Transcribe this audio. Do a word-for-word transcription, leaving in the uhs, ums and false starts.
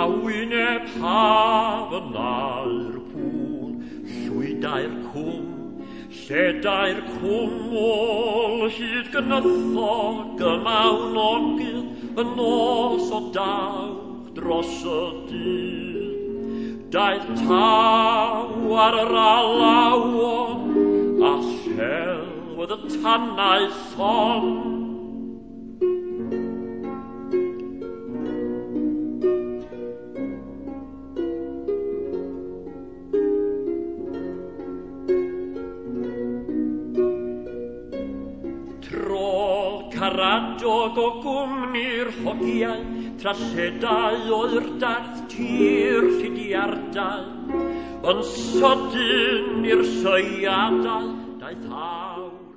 a wyneb haf yn na'r pŵl, llwydau'r cwm, lledau'r cwmwl, hyd gynythog y mawnogydd, y nos o dawg dros y dydd. Daeth taw ar yr alawon, a shelwyd y tannau son. Caradog o gwmni'r hogiau, tralledau o'r darth tir lludiardau, yn sodyn i'r seiadau, daeth awr